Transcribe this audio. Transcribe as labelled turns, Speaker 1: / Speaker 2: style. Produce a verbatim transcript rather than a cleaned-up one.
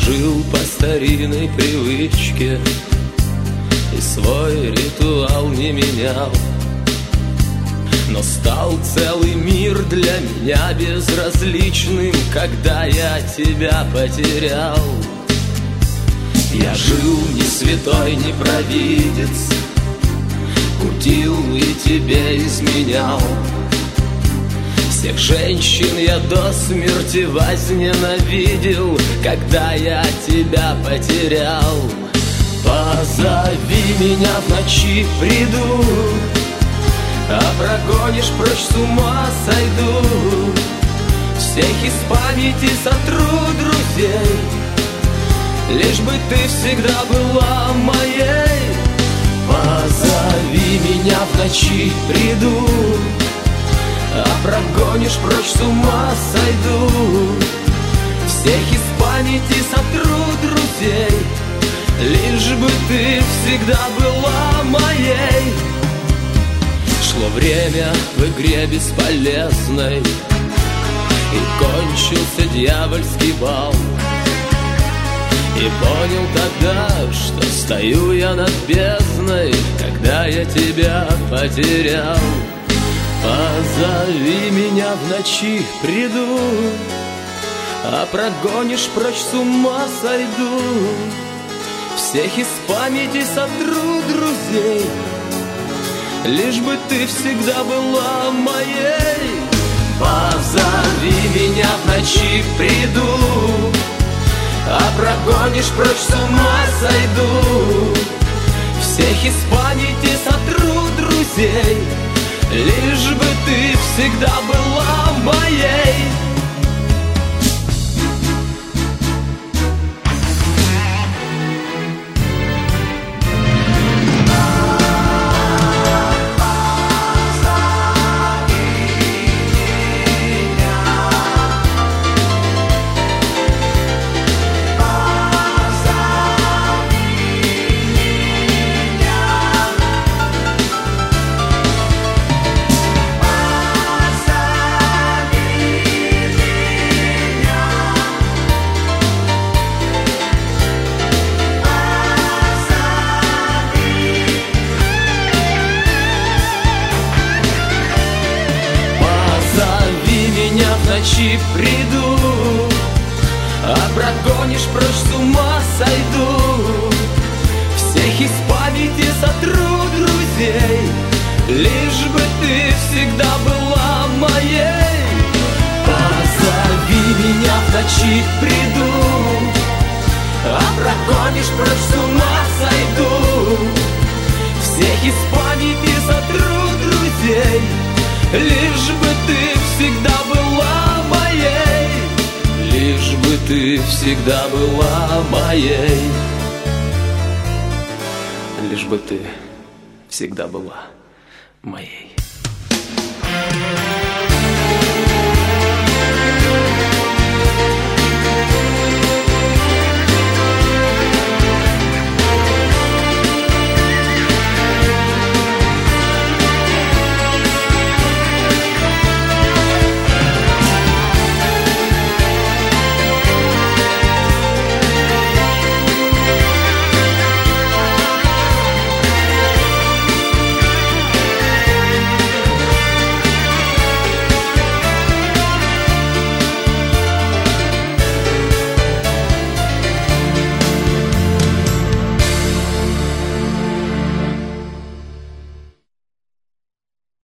Speaker 1: жил по старинной привычке и свой ритуал не менял. Но стал целый мир для меня безразличным, когда я тебя потерял. Я жил не святой, не провидец, кутил и тебе изменял. Всех женщин я до смерти возненавидел, когда я тебя потерял. Позови меня в ночи, приду, а прогонишь прочь, с ума сойду. Всех из памяти сотру друзей, лишь бы ты всегда была моей. Позови меня в ночи, приду, а прогонишь прочь, с ума сойду. Всех из памяти сотру друзей, лишь бы ты всегда была моей. Шло время в игре бесполезной, и кончился дьявольский бал. И понял тогда, что стою я над бездной, когда я тебя потерял. Позови меня в ночи, приду, а прогонишь прочь, с ума сойду. Всех из памяти сотру друзей, лишь бы ты всегда была моей. Позови меня в ночи, приду, а прогонишь прочь, с ума сойду. Всех из памяти сотру друзей, лишь бы ты всегда была моей. В ночи приду, а прогонишь прочь, с ума сойду. Всех из памяти сотру друзей, лишь бы ты всегда была моей. Позови меня в ночи, приду, а прогонишь прочь, с ума сойду. Всех из памяти сотру друзей, лишь бы ты всегда была моей. Лишь бы ты всегда была моей. Лишь бы ты всегда была моей.